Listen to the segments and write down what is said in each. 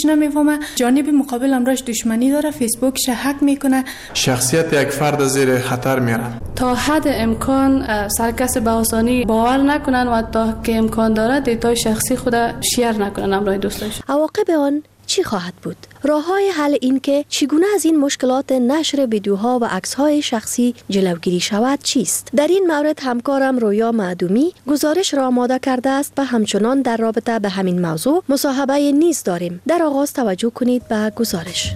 نمیفهمه جانب مقابل امراش دشمنی داره، فیسبوکش هک میکنه، شخصیت یک فرد زیر خطر میاره. تا حد امکان سرکس به آسانی باور نکنن و تا که امکان داره دیتای شخصی خود شیر نکنن همراه دوستاش. عواقب آن چی خواهد بود؟ راه‌های حل این که چگونه از این مشکلات نشر ویدیوها و عکس‌های شخصی جلوگیری شود چیست؟ در این مورد همکارم رویا معدومی گزارش را آماده کرده است و همچنان در رابطه به همین موضوع مصاحبه نیز داریم. در آغاز توجه کنید به گزارش.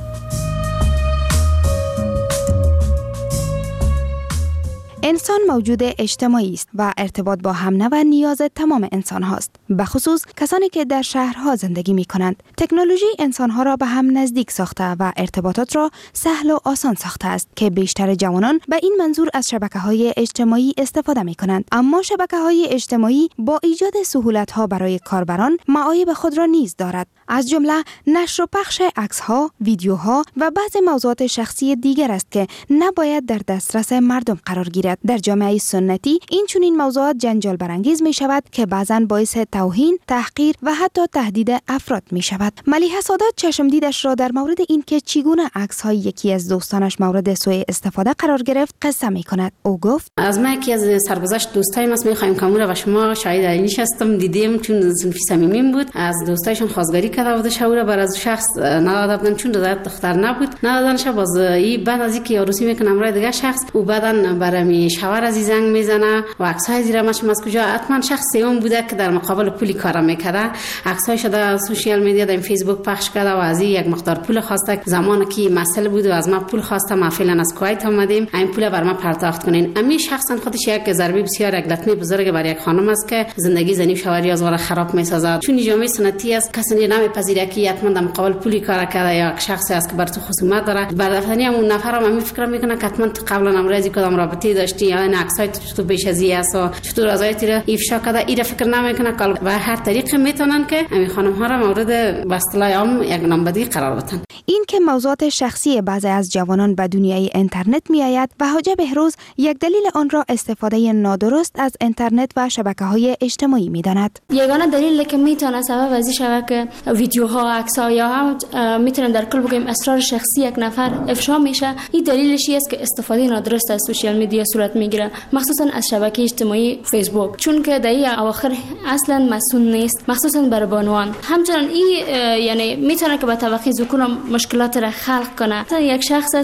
انسان موجود اجتماعی است و ارتباط با همنوع نیاز تمام انسان هاست، به خصوص کسانی که در شهرها زندگی می کنند. تکنولوژی انسان ها را به هم نزدیک ساخته و ارتباطات را سهل و آسان ساخته است که بیشتر جوانان به این منظور از شبکه‌های اجتماعی استفاده می کنند. اما شبکه‌های اجتماعی با ایجاد سهولت‌ها برای کاربران معایب خود را نیز دارد، از جمله نشر و پخش عکس‌ها، ویدیوها و بعضی موضوعات شخصی دیگر است که نباید در دسترس مردم قرار گیرد. در جامعه سنتی این چنین موضوعات جنجال برانگیز می شود که بعضاً باعث توهین، تحقیر و حتی تهدید افراد می شود. ملیحه سادات چشمدیدش را در مورد این که چگونه عکس‌های یکی از دوستانش مورد سوء استفاده قرار گرفت قصه می کند. او گفت: از ما یکی از سرگذشت دوستایم است، می‌خوایم کامورا و شما شاهد عینیش هستم، دیدیم چون صنفی صمیمیم بود، از دوستایشون خواستگاری کرده بود، شاورا بر از شخص نداده بودن چون رضایت دختر نبود، ندادنش. باز این بعد از اینکه عروسی میکنم رای دیگه شخص او بعدن برای شوهر از زنگ میزنه و عکس‌های زیرمش از کجا حتما شخص سوم بوده که در مقابل پولی کار میکرده. عکس‌هاش در سوشیال میدیا در فیسبوک پخش کرده و از یک مقدار پول خواسته. زمانی که مسئله بود و از ما پول خواسته، ما فعلا از کویت آمدیم، این پول بر ما پرداخت کنین. امی شخصا خودش یک ضربه بسیار یک لطمه بزرگ بر یک خانم است که زندگی زنی شوهری از ور خراب میسازد. چون جامعه سنتی است، کسی نمیپذیره که حتما در مقابل پولی کار کرده یا شخصی است که بر تو خصومت داره. برداشتنی اون نفر هم فکر میکنه که حتما قبلا امروزی کدام رابطه داشتی یا این عکسای تو بیش از این است و چطور ازایت را افشا کرده، این فکر نمیکنه که به هر طریق میتونن که همین خانم ها را مورد به اصطلاح عام یک نامبدی قرار بدن. این که موضوعات شخصی بعضی از جوانان به دنیای اینترنت میآید و حاجی بهروز یک دلیل آن را استفاده نادرست از اینترنت و شبکه‌های اجتماعی میداند. یگانه دلیل که میتونه سبب از این شود که ویدیوها، عکس‌ها یا هم میتونن در کل بگیم اسرار شخصی یک نفر افشا میشه، این دلیلش است که استفاده نادرست از سوشیال میدیا صورت میگیره، مخصوصا از شبکه اجتماعی فیسبوک، چون که در این اواخر اصلا مسئول نیست، مخصوصا برای بانوان. همچنین این یعنی میتونه که به طبقه ذکور مشکلات را خلق کنه. یک شخص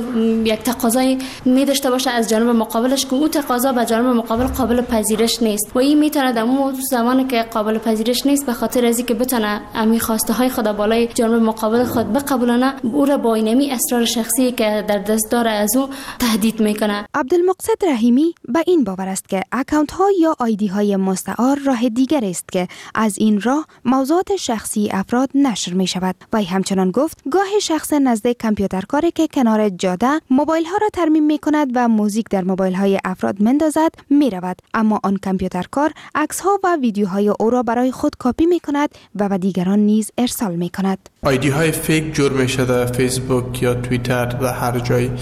یک تقاضای می داشته باشه از جانب مقابلش که اون تقاضا به جانب مقابل قابل پذیرش نیست و این میتونه در اون زمانی که قابل پذیرش نیست به خاطر از اینکه بتونه امی خواسته های خود بالای جانب مقابل خود بقبولانه، او را با اینمی اسرار شخصی که در دست داره از او تهدید میکنه. عبدالمقصد رحیمی به این باور است که اکانت ها یا آیدی های مستعار راه دیگر است که از این راه موضوعات شخصی افراد نشر می شود. و همچنان گفت گاهی شخص نزد کامپیوترکاری که کنار جاده موبایل ها را ترمیم می کند و موزیک در موبایل های افراد مندازد می رود، اما آن کامپیوترکار عکس ها و ویدیوهای او را برای خود کپی می کند و به دیگران نیز ارسال می کند. آیدی های فیک جور می شده، فیسبوک یا توییتر و هر جای،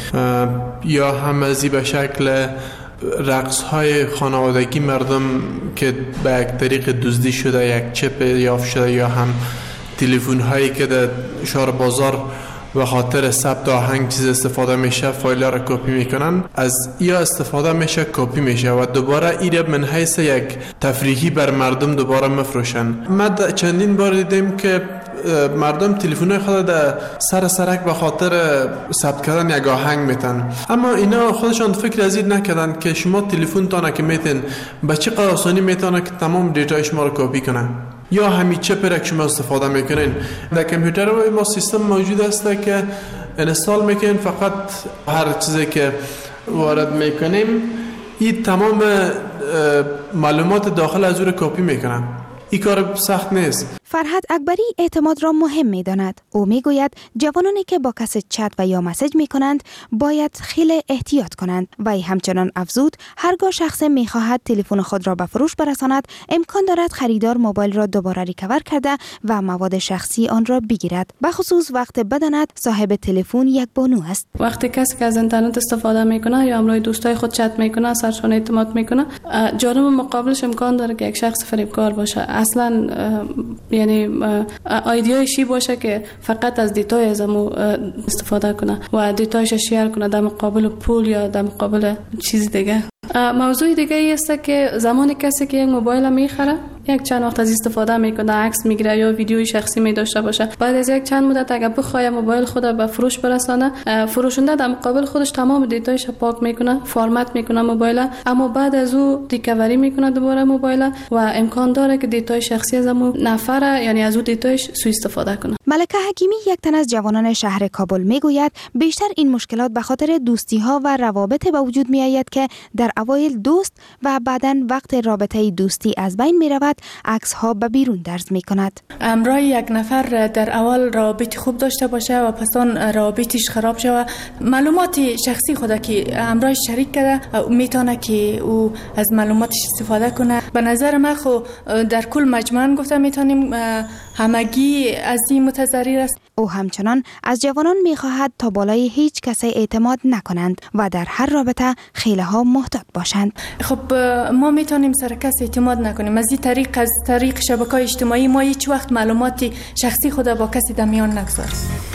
یا همزی به شکل رقص های خانوادگی مردم که به یک طریق دزدی شده، یک چپ یافت شده، یا هم تلفن هایی که در شهر بازار به خاطر ثبت آهنگ چیز استفاده میشه، فایل ها را کپی میکنن، از یا استفاده میشه کپی میشه و دوباره ایره من حیث یک تفریحی بر مردم دوباره مفروشن. ما چندین بار دیدیم که مردم تلفن خود در سر سرک به خاطر ثبت کردن یک آهنگ میتن، اما اینا خودشان فکر از این نکردن که شما تلفن تانه که میتن به چه قدر آسانی میتونه که تمام دیتای شما رو کپی کنه، یا همین چپ را که شما استفاده میکنین. در کامپیوتر ما سیستم موجود است که انستال میکنین، فقط هر چیزی که وارد میکنیم این تمام معلومات داخل از او را کپی میکنن. این کار سخت نیست. فرهاد اکبری اعتماد را مهم می داند. او می گوید جوانانی که با کسی چت و یا مسیج می کنند باید خیلی احتیاط کنند و همچنان افزود هرگاه شخص می خواهد تلفن خود را به فروش برساند امکان دارد خریدار موبایل را دوباره ریکاور کرده و مواد شخصی آن را بگیرد، به خصوص وقت بداند صاحب تلفن یک بانو است. وقتی کسی که از اینترنت استفاده میکنه یا همراه دوستای خود چت میکنه، سرشون اعتماد میکنه، جانب مقابلش امکان داره که یک شخص فریبکار باشه. اصلا یعنی ایدیایش باشه که فقط از دیتای از مو استفاده کنه و دیتایش شیر کنه در مقابل پول یا در مقابل چیز دیگه. موضوع دیگه ای است که زمانی کسی که یک موبایل میخره یک چند وقت از استفاده میکنه، عکس میگیره یا ویدیوی شخصی می داشته باشه، بعد از یک چند مدت اگه بخواد موبایل خود به فروش برسانه، فروشنده در مقابل خودش تمام دیتایش پاک میکنه، فرمت میکنه موبایل، اما بعد از او ریکاوری میکنه دوباره موبایل و امکان داره که دیتای شخصی از اون نفر یعنی از او دیتایش سوء استفاده کنه. ملکه حکیمی یک تن از جوانان شهر کابل میگوید بیشتر این مشکلات به خاطر دوستی ها و روابط به وجود می آید که در اوایل دوست و بعداً وقت رابطه دوستی از بین می رود، عکس ها به بیرون درز می کند. امرای یک نفر در اول رابط خوب داشته باشه و پس آن رابطش خراب شود، معلومات شخصی خود که امرای شریک کرده میتونه که او از معلوماتش استفاده کنه. به نظر من خو در کل مجموعاً گفته میتونیم همگی از این متضرر است. او همچنان از جوانان میخواهد تا بالای هیچ کسی اعتماد نکنند و در هر رابطه خیلی ها محتاط باشند. خب ما میتونیم سر کس اعتماد نکنیم، از این طریق از طریق شبکه‌های اجتماعی ما هیچ وقت معلومات شخصی خود با کسی در میان نگذاریم.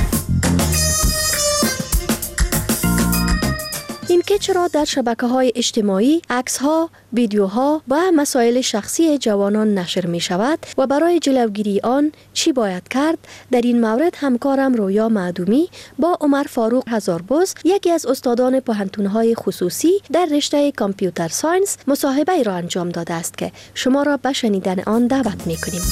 اینکه چرا در شبکه‌های اجتماعی عکس‌ها، ویدیوها و مسائل شخصی جوانان نشر می شود و برای جلوگیری آن چی باید کرد؟ در این مورد همکارم رویا معدومی با عمر فاروق هزاربز، یکی از استادان پوهنتون‌های خصوصی در رشته کامپیوتر ساینس، مصاحبه را انجام داده است که شما را به شنیدن آن دعوت می کنیم.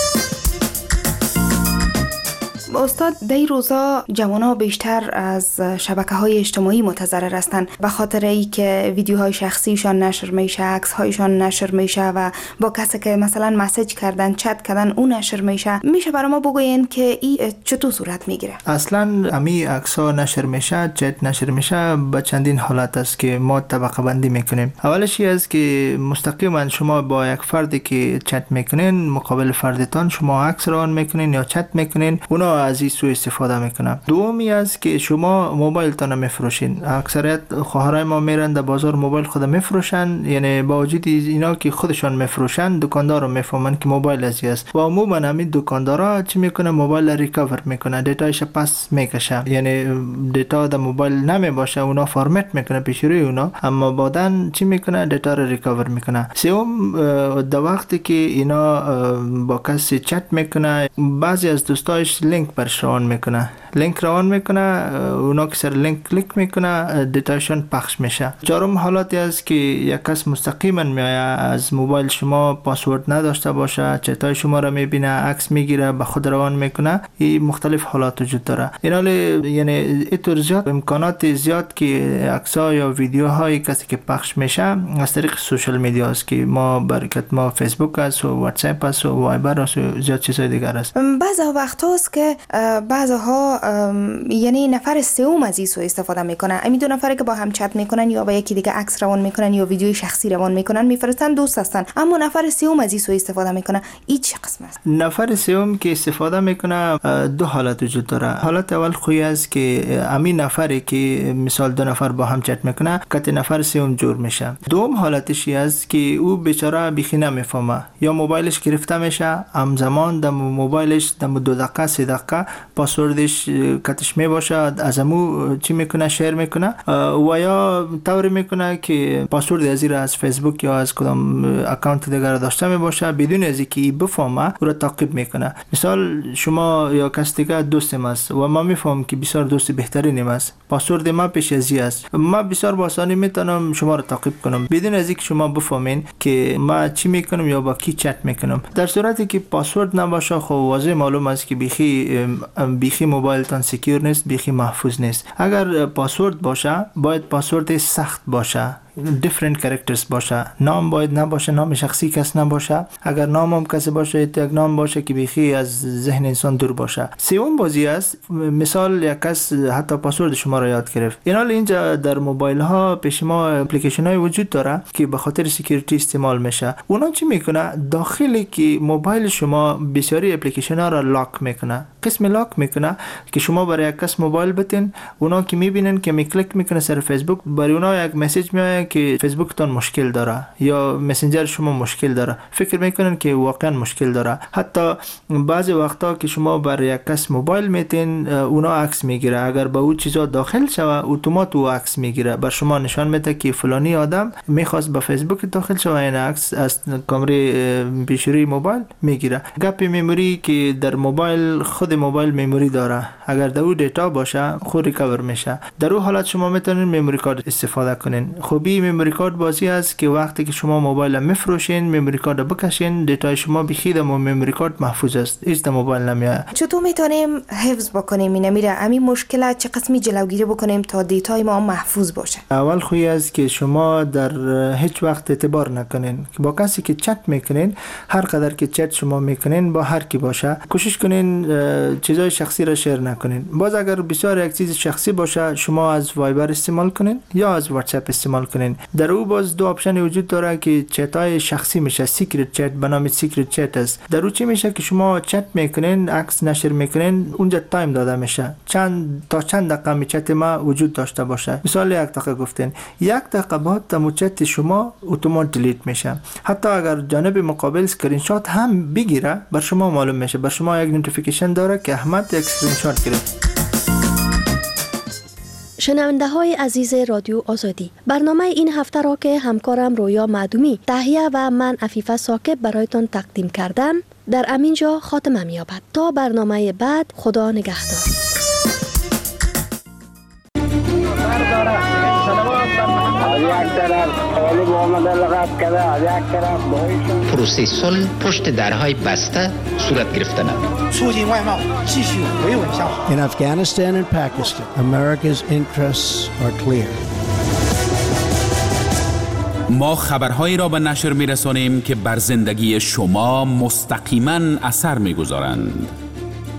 استاد، در روزا جوانا بیشتر از شبکه‌های اجتماعی متضرر هستند به خاطر اینکه ویدیوهای شخصیشان نشر میشه، عکس‌هایشان نشر میشه و با کسی که مثلا مسیج کردن، چت کردن اون نشر میشه. میشه برای ما بگوین که این چطور صورت میگیره؟ اصلا امی عکس‌ها نشر میشه، چت نشر میشه به چندین حالت است که ما طبقه بندی میکنیم. اولش این است که مستقیما شما با یک فردی که چت میکنین مقابل فردتان شما عکس روان میکنین یا چت میکنین، اونا از این سوء استفاده میکنن. دومی است که شما موبایل تان میفروشین. اکثریت خواهرای ما میرن در بازار موبایل خود میفروشن، یعنی با وجود اینا که خودشان میفروشن دکاندار رو میفهمن که موبایل ازی است و عموما همین دکاندارا چی میکنه؟ موبایل ریکاور میکنه، دیتایش پس میکشه، یعنی دیتا در موبایل نمیباشه، اونا فرمت میکنه پیش روی اونا، اما بعدن چی میکنه؟ دیتا رو ریکاور میکنه. سوم، در وقتی که اینا با کسی چت میکنه، بعضی از دوستایش لینک برش روان میکنه، لینک روان میکنه، اونا که سر لینک کلیک میکنه دیتایشون پخش میشه. چهارم حالتی است که یک کس مستقیما میایه از موبایل شما پاسورد نداشته باشه، چتای شما رو میبینه، عکس میگیره، به خود روان میکنه. این مختلف حالات وجود داره. اینال یعنی اینطور زیاد امکانات زیاد که عکس‌ها یا ویدیوهای کسی که پخش میشه از طریق سوشال میدیا است که ما برکت ما فیسبوک است و واتس اپ است و وایبر است و زیاد چیزهای دیگر است. بعضی وقتا است که بعضها یعنی نفر سوم از این سو استفاده میکنن. امی دو نفری که با هم چت میکنن یا با یکی دیگه عکس روان میکنن یا ویدیوی شخصی روان میکنن میفرستن، دوست هستن، اما نفر سوم از این سو استفاده میکنه. این چه قسم است؟ نفر سوم که استفاده میکنه دو حالت وجود داره. حالت اول خوی است که همین نفری که مثال دو نفر با هم چت میکنه کت نفر سوم جور میشه. دوم حالتش است که او بیچاره بیخی نمیفهمه، یا موبایلش گرفته میشه، همزمان در موبایلش در 2 دقیقه 3 دقیقه پاسوردش کتش میباشه، از امو چی میکنه؟ شیر میکنه و یا طوری میکنه که پاسورد ازی را از فیسبوک یا از کدام اکانت دیگر داشته میباشه بدون از اینکه بفهمه او را تعقیب میکنه. مثال شما یا کس دیگه دوستم است و ما میفهمم که بسیار دوست بهترینم است، پاسورد ما پیش ازی است، ما بسیار با آسانی میتونم شما را تعقیب کنم بدون از اینکه شما بفهمین که ما چی میکنم یا با کی چت میکنم. در صورتی که پاسورد نباشه خب واضح معلوم است که بیخی موبایل تان سکیور نیست، بیخی محفوظ نیست. اگر پاسورد باشه باید پاسورد سخت باشه، different characters باشه، نام باید نباشه، نام شخصی کس نباشه، اگر نام هم کسی باشه یک نام باشه که بیخی از ذهن انسان دور باشه. سوم بازی است، مثال یک کس حتی پاسورد شما را یاد گرفت. اینال اینجا در موبایل ها پیش ما اپلیکیشن های وجود داره که به خاطر سکیوریتی استعمال میشه. اونا چی میکنه؟ داخلی که موبایل شما بسیاری اپلیکیشن ها را لاک میکنه. قسم لاک میکنه که شما برای یک کس موبایل بتین، اونا که میبینن که می کلیک میکنه سر فیسبوک، برای اونا یک مسیج میاد که فیسبوکتان مشکل داره یا مسنجر شما مشکل داره، فکر میکنن که واقعا مشکل داره. حتی بعضی وقتا که شما بر یک کس موبایل میتین اونا عکس میگیره، اگر به اون چیزا داخل شوه اتومات او عکس میگیره، بر شما نشان میده که فلانی آدم میخواست به فیسبوک داخل شوه، این عکس از کامره پیشروی موبایل میگیره. گپ مموری که در موبایل خود موبایل مموری داره، اگر در او دیتا باشه خود ریکاور میشه. در اون حالت شما میتونین مموری کارت استفاده کنین. خوبی مموری کارت بازی است که وقتی که شما موبایل میفروشین مموری کارت بکشین، دیتا شما بخید و مموری کارت محفوظ است، هیچ در موبایل نمیاد. چطور میتونیم حفظ بکنیم میره همین مشکل چه قسمی جلوگیری بکنیم تا دیتای ما محفوظ باشه؟ اول خوی است که شما در هیچ وقت اعتبار نکنین با کسی که چت میکنین. هر قدر که چت شما میکنین با هر کی باشه کوشش کنین چیزای شخصی را شیر نکنین. باز اگر بسیار یک چیز شخصی باشه شما از وایبر استعمال کنین یا از واتساپ استعمال کنین. در او باز دو آپشن وجود داره که چتای شخصی میشه، سیکرت چت به نام سیکرت چت است. در او چی میشه که شما چت میکنین، عکس نشر میکنین، اونجا تایم داده میشه چند دقیقه چت ما وجود داشته باشه. مثال 1 دقیقه گفتین، 1 دقیقه بعد تمام چت شما اتومات دیلیت میشه. حتی اگر جانب مقابل اسکرین شات هم بگیره بر شما معلوم میشه، بر شما یک نوتیفیکیشن داره که احمد یک اسکرین شات گرفت. شنونده های عزیز رادیو آزادی، برنامه این هفته را که همکارم رویا معدومی تهیه و من عفیفه ساکب برایتان تقدیم کردم در امینجا خاتمه می‌یابد. تا برنامه بعد، خدا نگهدار. پروسه صلح پشت درهای بسته صورت گرفتن. In Afghanistan and Pakistan, America's interests are clear. ما خبرهایی را به نشر می‌رسانیم که بر زندگی شما مستقیما اثر می‌گذارند.